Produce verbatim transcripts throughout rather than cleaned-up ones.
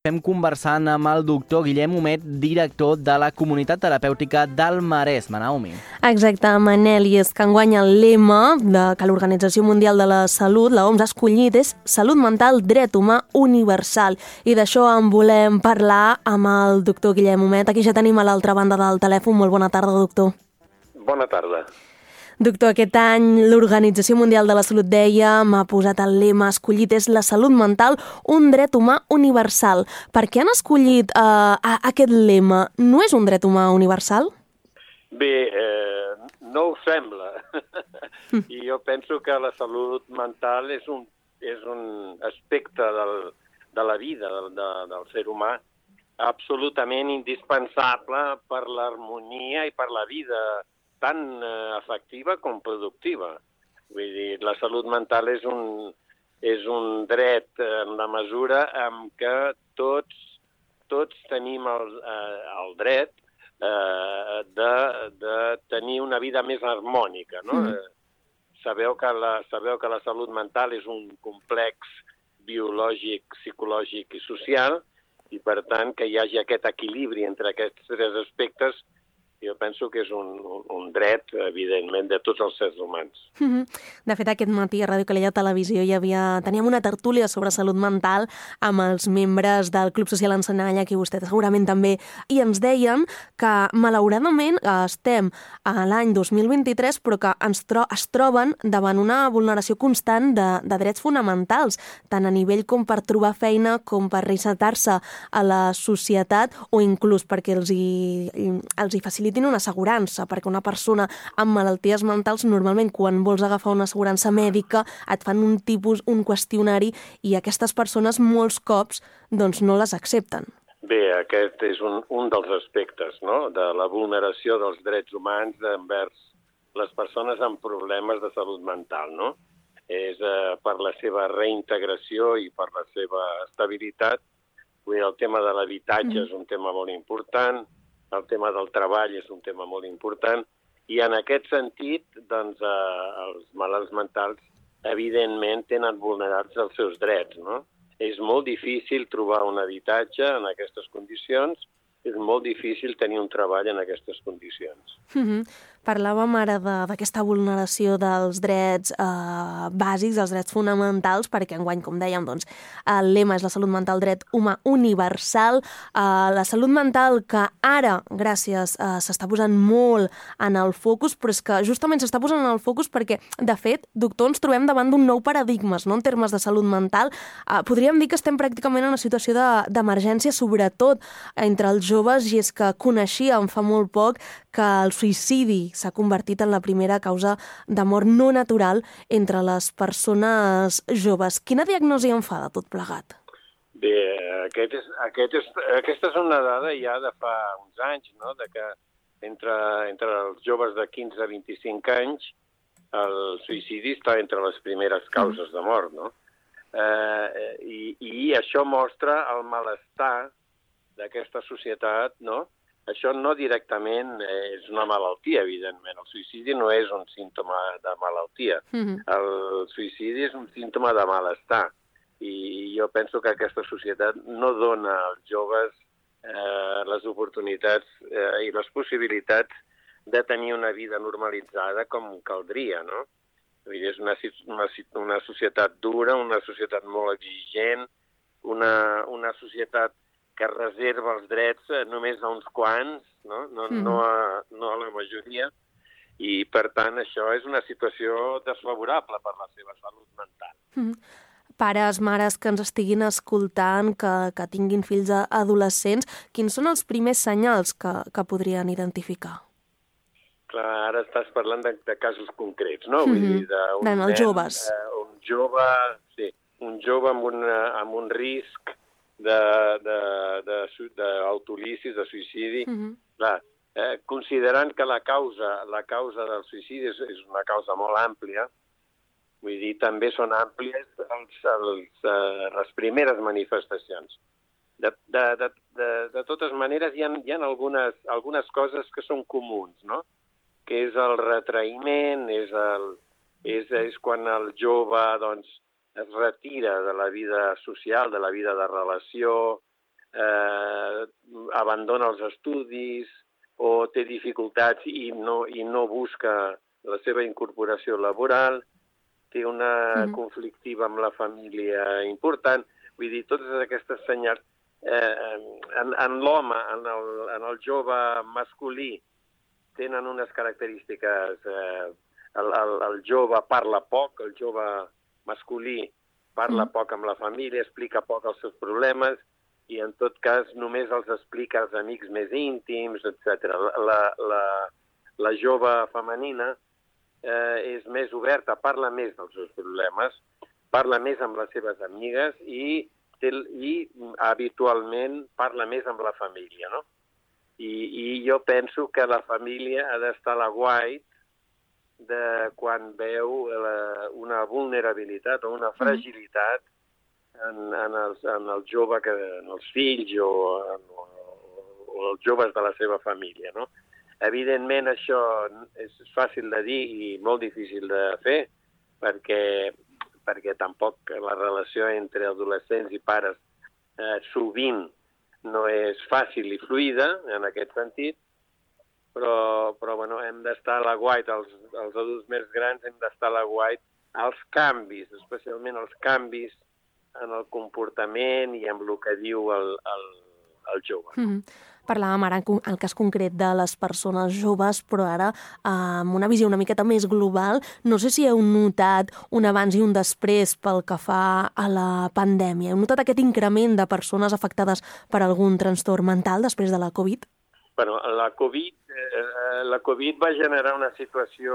estem conversant amb el doctor Guillem Homet, director de la Comunitat Terapèutica del Maresme, Naomi. Exacte, Manel, i és que enguany el lema de que l'Organització Mundial de la Salut, l'O M S, ha escollit és Salut Mental, Dret Humà Universal. I d'això en volem parlar amb el doctor Guillem Homet. Aquí ja tenim a l'altra banda del telèfon. Molt bona tarda, doctor. Bona tarda. Doctor, aquest any l'Organització Mundial de la Salut deia, m'ha posat el lema escollit, és la salut mental, un dret humà universal. Per què han escollit eh, aquest lema? No és un dret humà universal? Bé, eh, no ho sembla. I jo penso que la salut mental és un, és un aspecte del, de la vida del, de, del ser humà absolutament indispensable per l'harmonia i per la vida tan eh, efectiva com productiva. Vull dir, la salut mental és un, és un dret en la mesura en què tots, tots tenim el, eh, el dret eh, de, de tenir una vida més harmònica, no? Mm. Sabeu que la, sabeu que la salut mental és un complex biològic, psicològic i social, i per tant que hi hagi aquest equilibri entre aquests tres aspectes. Jo penso que és un, un dret, evidentment, de tots els éssers humans. De fet, aquest matí a Ràdio Calella Televisió hi havia... teníem una tertúlia sobre salut mental amb els membres del Club Social Encenall, aquí vostè segurament també, i ens deien que, malauradament, estem a l'any dos mil vint-i-tres, però que ens tro es troben davant una vulneració constant de, de drets fonamentals, tant a nivell com per trobar feina, com per reinsetar-se a la societat, o inclús perquè els hi, els hi facilitin una assegurança, perquè una persona amb malalties mentals, normalment quan vols agafar una assegurança mèdica et fan un tipus, un qüestionari, i aquestes persones molts cops doncs, no les accepten. Bé, aquest és un, un dels aspectes, no?, de la vulneració dels drets humans envers les persones amb problemes de salut mental, no? És eh, per la seva reintegració i per la seva estabilitat. Vull dir, el tema de l'habitatge mm. és un tema molt important, el tema del treball és un tema molt important, i en aquest sentit, doncs, eh, els malalts mentals, evidentment, tenen vulnerats els seus drets, no? És molt difícil trobar un habitatge en aquestes condicions, és molt difícil tenir un treball en aquestes condicions. Mm-hmm. Parlàvem ara d'aquesta vulneració dels drets eh, bàsics, dels drets fonamentals, perquè enguany, com dèiem, doncs, el lema és la salut mental, dret humà universal. Eh, la salut mental que ara, gràcies, eh, s'està posant molt en el focus, però és que justament s'està posant en el focus perquè, de fet, doctor, ens trobem davant d'un nou paradigma, no?, en termes de salut mental. Eh, podríem dir que estem pràcticament en una situació d'emergència, de, sobretot entre els joves, i és que coneixíem fa molt poc que el suïcidi s'ha convertit en la primera causa de mort no natural entre les persones joves. Quina diagnosi en fa de tot plegat? Bé, aquest és, aquest és, aquesta és una dada ja de fa uns anys, no?, de que entre, entre els joves de quinze a vint-i-cinc anys el suïcidi està entre les primeres causes de mort, no? Eh, i, I això mostra el malestar d'aquesta societat, no? Això no directament és una malaltia, evidentment. El suïcidi no és un símptoma de malaltia. Mm-hmm. El suïcidi és un símptoma de malestar. I jo penso que aquesta societat no dona als joves eh, les oportunitats eh, i les possibilitats de tenir una vida normalitzada com caldria, no? Vull dir, és una, una, una societat dura, una societat molt exigent, una, una societat que reserva els drets només a uns quants, no? No, mm. no, a, no a la majoria, i per tant això és una situació desfavorable per la seva salut mental. Mm. Pares, mares que ens estiguin escoltant, que, que tinguin fills adolescents, quins són els primers senyals que, que podrien identificar? Clar, ara estàs parlant de, de casos concrets, no? Mm-hmm. Vull dir, d'un nen, els joves. Eh, un jove, sí, un jove amb un, amb un risc d'autolicis, de, de, de, de suïcidi. Mm-hmm. Clar, eh, considerant que la causa, la causa del suïcidi és, és una causa molt àmplia, vull dir, també són àmplies els, els, eh, les primeres manifestacions. De, de, de, de, de totes maneres, hi ha, hi ha algunes, algunes coses que són comuns, no? Que és el retraïment, és, el, és, és quan el jove, doncs, es retira de la vida social, de la vida de relació, eh, abandona els estudis o té dificultats i no, i no busca la seva incorporació laboral, té una mm-hmm. conflictiva amb la família important. Vull dir, totes aquestes senyals eh, en, en l'home, en, el, en el jove masculí, tenen unes característiques. Eh, el, el, el jove parla poc, el jove masculí parla mm. poc amb la família, explica poc els seus problemes i, en tot cas, només els explica als amics més íntims, etcètera. La, la, la jove femenina eh, és més oberta, parla més dels seus problemes, parla més amb les seves amigues i, té, i habitualment parla més amb la família, no? I, i jo penso que la família ha d'estar a l'aguait de quan veu la, una vulnerabilitat o una fragilitat en, en, els, en el jove, que, en els fills o, en, o, o els joves de la seva família, no? Evidentment, això és fàcil de dir i molt difícil de fer, perquè, perquè tampoc la relació entre adolescents i pares eh, sovint no és fàcil i fluida, en aquest sentit, però, però bueno, hem d'estar a l'aguait, els, els adults més grans hem d'estar a l'aguait als canvis, especialment els canvis en el comportament i en el que diu el, el, el jove. No? Mm-hmm. Parlàvem ara en el cas concret de les persones joves, però ara eh, amb una visió una miqueta més global. No sé si heu notat un abans i un després pel que fa a la pandèmia. Heu notat aquest increment de persones afectades per algun trastorn mental després de la Covid? Bueno, la Covid, eh, la Covid va generar una situació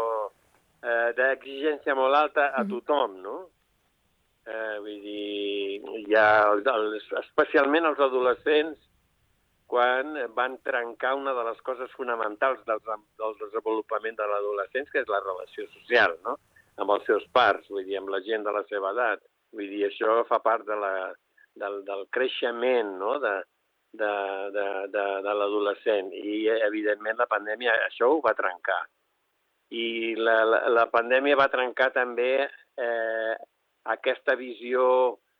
eh, d'exigència molt alta a tothom, no? Eh, vull dir, hi ha, els, especialment els adolescents, quan van trencar una de les coses fonamentals del, del desenvolupament de l'adolescència, que és la relació social, no? Amb els seus pares, vull dir, amb la gent de la seva edat. Vull dir, això fa part de la, del, del creixement, no?, de, de, de, de, de l'adolescent. I, evidentment, la pandèmia això ho va trencar. I la, la, la pandèmia va trencar també eh, aquesta visió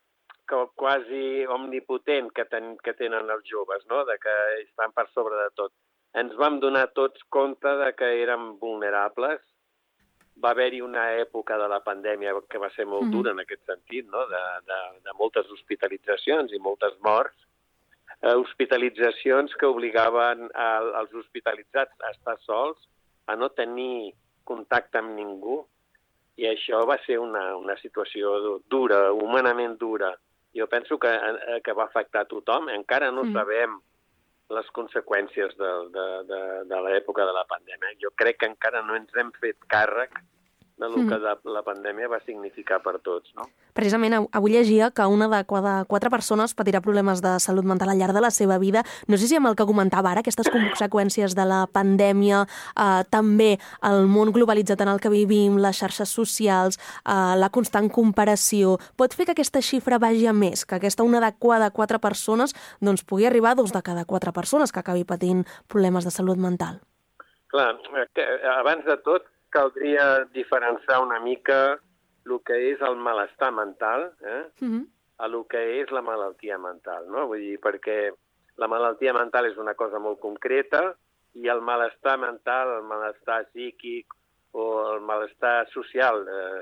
quasi omnipotent que, ten, que tenen els joves, no?, de que estan per sobre de tot. Ens vam donar tots compte de que érem vulnerables. Va haver-hi una època de la pandèmia que va ser molt dura en aquest sentit, no?, de, de, de moltes hospitalitzacions i moltes morts. Eh, hospitalitzacions que obligaven a, als hospitalitzats a estar sols, a no tenir contacte amb ningú, i això va ser una, una situació dura, humanament dura. Jo penso que, que va afectar a tothom. Encara no mm. sabem les conseqüències de, de, de, de l'època de la pandèmia. Jo crec que encara no ens hem fet càrrec del mm. que de, la pandèmia va significar per tots, no? Precisament avui llegia que una de cada quatre persones patirà problemes de salut mental al llarg de la seva vida. No sé si amb el que comentava ara, aquestes conseqüències de la pandèmia, eh, també el món globalitzat en el que vivim, les xarxes socials, eh, la constant comparació, pot fer que aquesta xifra vagi a més, que aquesta una de cada quatre persones doncs, pugui arribar a dos de cada quatre persones que acabi patint problemes de salut mental? Clar, abans de tot, caldria diferenciar una mica el que és el malestar mental eh, mm-hmm. a el que és la malaltia mental, no? Vull dir, perquè la malaltia mental és una cosa molt concreta i el malestar mental, el malestar psíquic o el malestar social eh,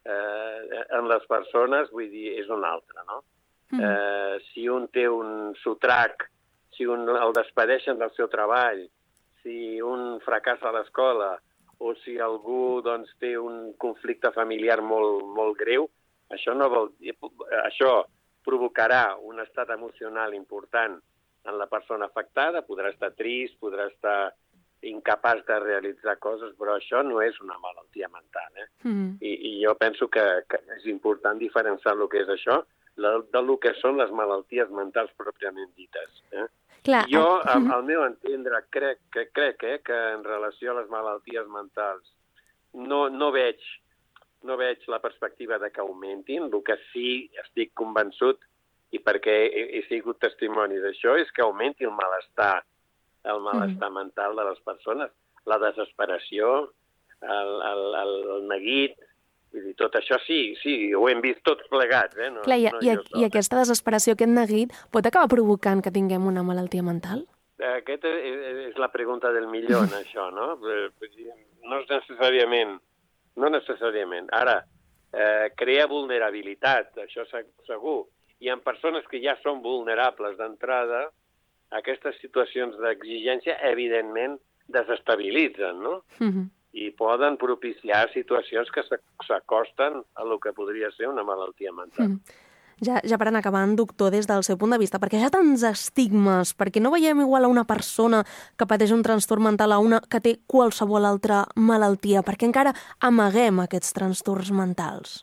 eh, en les persones, vull dir, és un altre, no? Mm-hmm. Eh, si un té un sotrac, si un el despedeixen del seu treball, si un fracassa a l'escola, o si algú doncs, té un conflicte familiar molt, molt greu, això, no vol dir, això provocarà un estat emocional important en la persona afectada, podrà estar trist, podrà estar incapaç de realitzar coses, però això no és una malaltia mental. Eh? Mm. I, I jo penso que, que és important diferenciar el que és això del que són les malalties mentals pròpiament dites. Eh? Clar, jo, al, al meu entendre, crec, que, crec eh, que en relació a les malalties mentals no, no, veig, no veig la perspectiva de que augmentin. El que sí estic convençut, i perquè he, he sigut testimoni d'això, és que augmenti el malestar, el malestar mm. mental de les persones, la desesperació, el, el, el, el neguit, Vull dir, tot això sí, sí, ho hem vist tots plegats, eh? No, Clar, i, no i, jo i aquesta desesperació, aquest neguit, pot acabar provocant que tinguem una malaltia mental? Aquesta és, és la pregunta del milió, això, no? No és necessàriament, no necessàriament. Ara, eh, crea vulnerabilitat, això segur. I en persones que ja són vulnerables d'entrada, aquestes situacions d'exigència, evidentment, desestabilitzen, no? Mm-hmm. I poden propiciar situacions que s'acosten a lo que podria ser una malaltia mental. Mm. Ja, ja per anar acabant, doctor, des del seu punt de vista, perquè hi ha tants estigmes, perquè no veiem igual a una persona que pateix un trastorn mental a una que té qualsevol altra malaltia, perquè encara amaguem aquests trastorns mentals?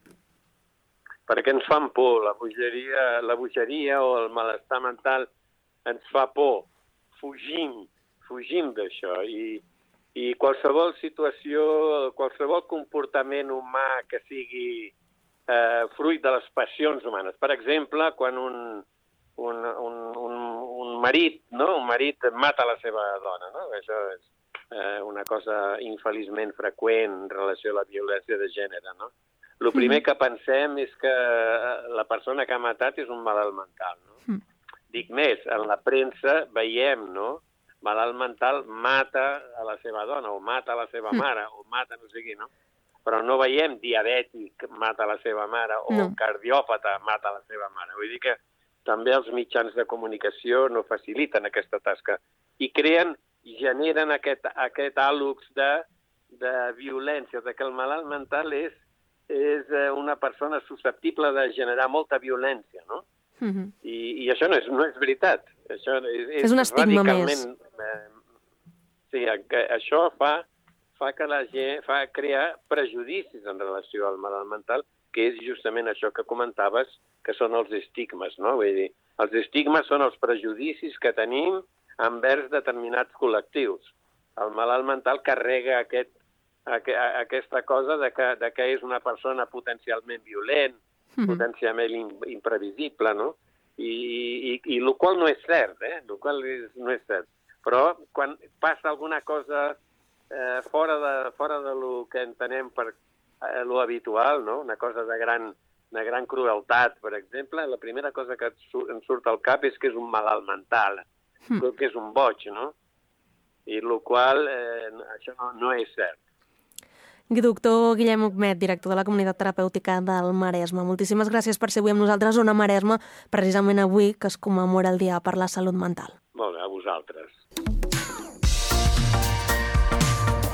Perquè ens fan por, la bogeria, la bogeria o el malestar mental ens fa por, fugim, fugim d'això, i, i qualsevol situació, qualsevol comportament humà que sigui eh, fruit de les passions humanes. Per exemple, quan un, un, un, un, un marit, no? un marit mata la seva dona, no? Això és eh, una cosa infeliçment freqüent en relació a la violència de gènere, no? El primer que pensem és que la persona que ha matat és un malalt mental, no? Mm. Dic més, en la premsa veiem, no? Malalt mental mata a la seva dona, o mata a la seva mare, o mata no sé qui, no? Però no veiem diabètic mata a la seva mare, o no. cardiòpata mata a la seva mare. Vull dir que també els mitjans de comunicació no faciliten aquesta tasca. I creen, i generen aquest, aquest àlux de, de violència, de que el malalt mental és és una persona susceptible de generar molta violència, no? Mm-hmm. I, I això no és, no és veritat. Això és, és, és un estigma més. Eh, sí, que això fa, fa que la gent fa crear prejudicis en relació al malalt mental, que és justament això que comentaves, que són els estigmes, no? Vull dir, els estigmes són els prejudicis que tenim envers determinats col·lectius. El malalt mental carrega aquest aquesta cosa de que, de que és una persona potencialment violent, mm-hmm. potencialment imprevisible, no? I, i, i el qual no és cert, eh? El qual és, no és cert. Però quan passa alguna cosa eh, fora de, fora de lo que entenem per eh, lo habitual, no? Una cosa de gran, de gran crueltat, per exemple, la primera cosa que ens surt al cap és que és un malalt mental, mm. que és un boig, no? I el qual eh, això no, no és cert. Doctor Guillem Huguet, director de la Comunitat Terapèutica del Maresme. Moltíssimes gràcies per ser avui amb nosaltres a Ona Maresme, precisament avui que es commemora el Dia per la Salut Mental. Molt bé, a vosaltres.